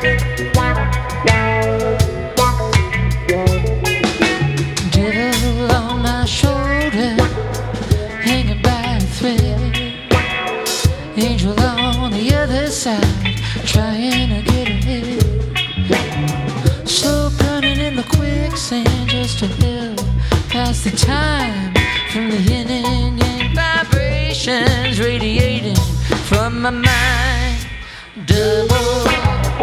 Devil on my shoulder, hanging by a thread. Angel on the other side, trying to get ahead. Slow burning in the quicksand, just to help pass the time from the yin and yang vibrations radiating from my mind. Double